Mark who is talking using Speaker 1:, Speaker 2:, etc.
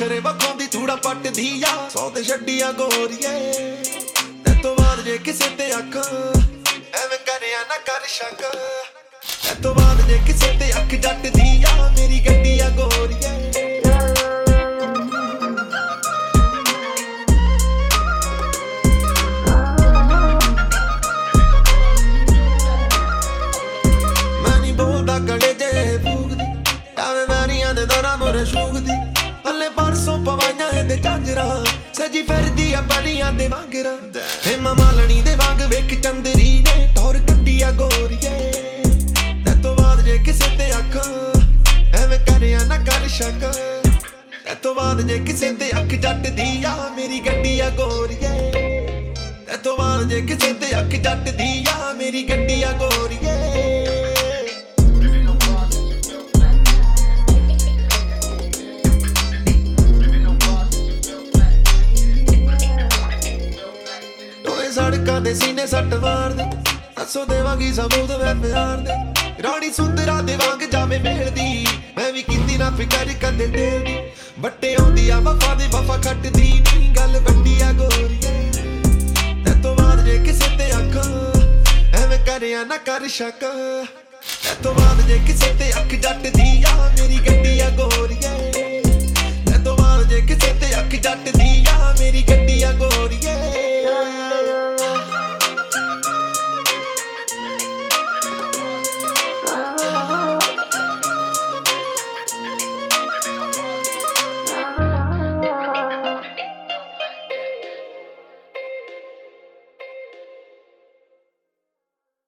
Speaker 1: ਨਖਰੇ ਵਖਾਉਂਦੀ ਚੂੜਾ ਪੱਟਦੀ ਆ 100 ਤੇ ਛੱਡੀਆਂ ਗੋਰੀਏ ਤੇ ਤੋਂ ਬਾਅਦ ਜੇ ਕਿਸੇ ਤੇ ਅੱਖ ਐਵੇਂ ਕਰਿਆ ਨਾ ਕਰ ਸ਼ੱਕ ਤੇ ਤੋਂ ਬਾਅਦ ਜੇ ਕਿਸੇ ਤੇ ਅੱਖ ਜੱਟਦੀ ਆ ਮੇਰੀ ਗੱਡੀ ਆ ਗੋਰੀਏ ਗਲੇ ਜੇ ਫੂਕਦੀ ਆਵੇਂ ਵਾਰੀਆਂ ਦੇ ਦੌਰਾਂ ਮੋਰੇ ਸ਼ੂਕਦੀ ਹਲੇ ਪਰਸੋਂ ਪਵਾਈਆਂ ਇਹਦੇ ਝਾਂਜਰਾਂ ਸਜੀ ਫਿਰਦੀ ਆ ਬੜੀਆਂ ਦੇ ਵਾਂਗਰਾਂ ਹੇ ਮਾਲਣੀ ਦੇ ਵਾਂਗ ਵੇਖ ਚੰਦਰੀ ਨੇ ਟੌਰ ਕੱਢੀ ਆ ਗੋਰੀਏ ਤੇ ਤੋਂ ਬਾਅਦ ਜੇ ਕਿਸੇ ਤੇ ਅੱਖ ਐਵੇਂ ਕਰਿਆ ਨਾ ਕਰ ਸ਼ੱਕ ਤੇ ਤੋਂ ਬਾਅਦ ਜੇ ਕਿਸੇ ਤੇ ਅੱਖ ਜੱਟਦੀ ਆ ਮੇਰੀ ਗੱਡੀ ਆ ਗੋਰੀਏ ਤੇ ਤੋਂ ਬਾਅਦ ਜੇ ਕਿਸੇ ਤੇ ਅੱਖ ਜੱਟਦੀ ਆ ਮੇਰੀ ਗੱਡੀ ਆ ਗੋਰੀਏ ਸੜਕਾਂ ਦੇ ਸੀਨੇ ਸੱਟ ਮਾਰਦੇ ਦੱਸੋ ਦੇਵਾਂਗੀ ਸਬੂਤ ਮੈਂ ਪਿਆਰ ਦੇ ਰਾਣੀ ਸੁੰਦਰਾ ਦੇ ਵਾਂਗ ਜਾਵੇ ਮਿਲਦੀ ਮੈਂ ਵੀ ਕੀਤੀ ਨਾ ਫਿਕਰ ਕਦੇ ਦਿਲ ਦੀ ਵੱਟੇ ਆਉਂਦੀ ਆ ਵਫਾ ਦੀ ਵਫਾ ਖੱਟਦੀ ਨਹੀਂ ਗੱਲ ਵੱਡੀ ਆ ਗੋਰੀਏ ਤੇ ਤੋਂ ਬਾਅਦ ਜੇ ਕਿਸੇ ਤੇ ਅੱਖ ਐਵੇਂ ਕਰਿਆ ਨਾ ਕਰ ਸ਼ੱਕ ਤੇ ਤੋਂ ਬਾਅਦ ਜੇ ਕਿਸੇ ਤੇ ਅੱਖ ਜੱਟਦੀ